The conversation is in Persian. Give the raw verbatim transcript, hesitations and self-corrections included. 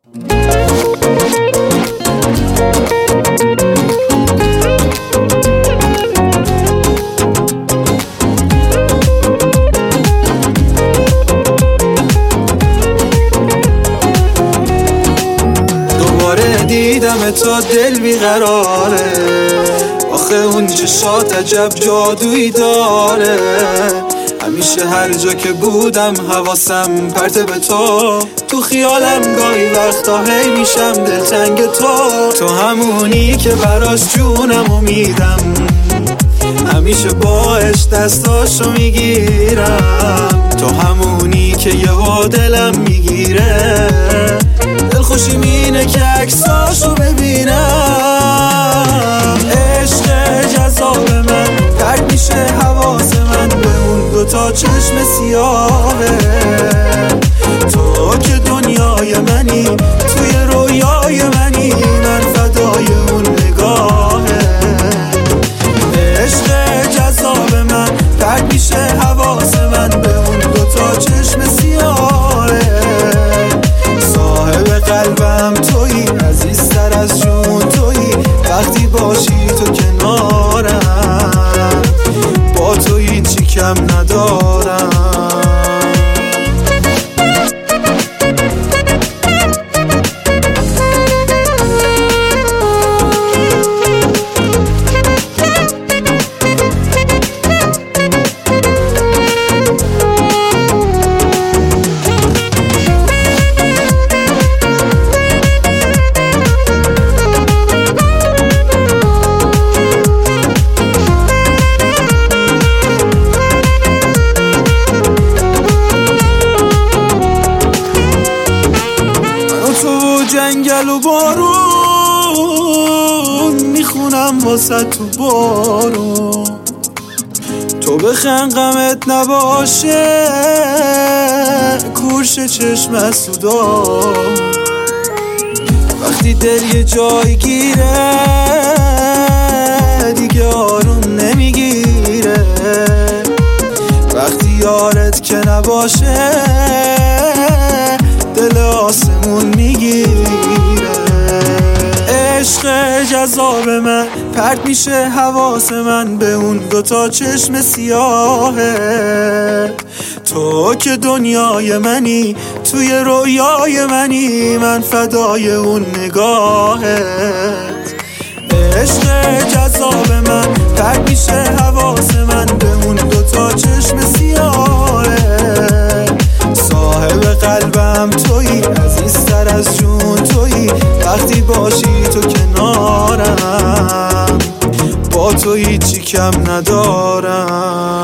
دیدم تا دل بیقراره، آخه اون چشات عجب جادویی داره. همیشه هر جا که بودم حواسم پرت به تو، تو خیالم گاهی وقتا هی میشم دلتنگ تو. تو همونی که براش جونمو میدم، همیشه باش دستاشو میگیرم. تو همونی که یهو دلم میگیره، دلخوشی مینه که عکساشو ببینم. عشق جذاب من پرت میشه حواس من به اون دوتا چشم سیاهه. تو که دنیای منی، توی رویای منی، من فدای اون نگاهه. عشق جذاب من پرت میشه حواس من به اون دوتا چشم سیاهه. صاحب قلبم تویی، عزیزتر از جون تویی، وقتی باشی تو کنارم، با تو هیچی کم ندارم. جنگل و بارون میخونم واسه تو بارون، تو بخند غمت نباشه کورش چشم از سودا. وقتی دل یه جای گیره دیگه آروم نمیگیره، وقتی یارت که نباشه دل آسمون میگیره. عشق جذاب من پرت میشه حواس من به اون دوتا چشم سیاهه. تو که دنیای منی، توی رویای منی، من فدای اون نگاهت. عشق جذاب من پرت میشه حواس من به اون دوتا چشم سیاهه. صاحب قلبم تویی، عزیزتر از جون تویی، وقتی باشی تو کنارم، با تو هیچی کم ندارم.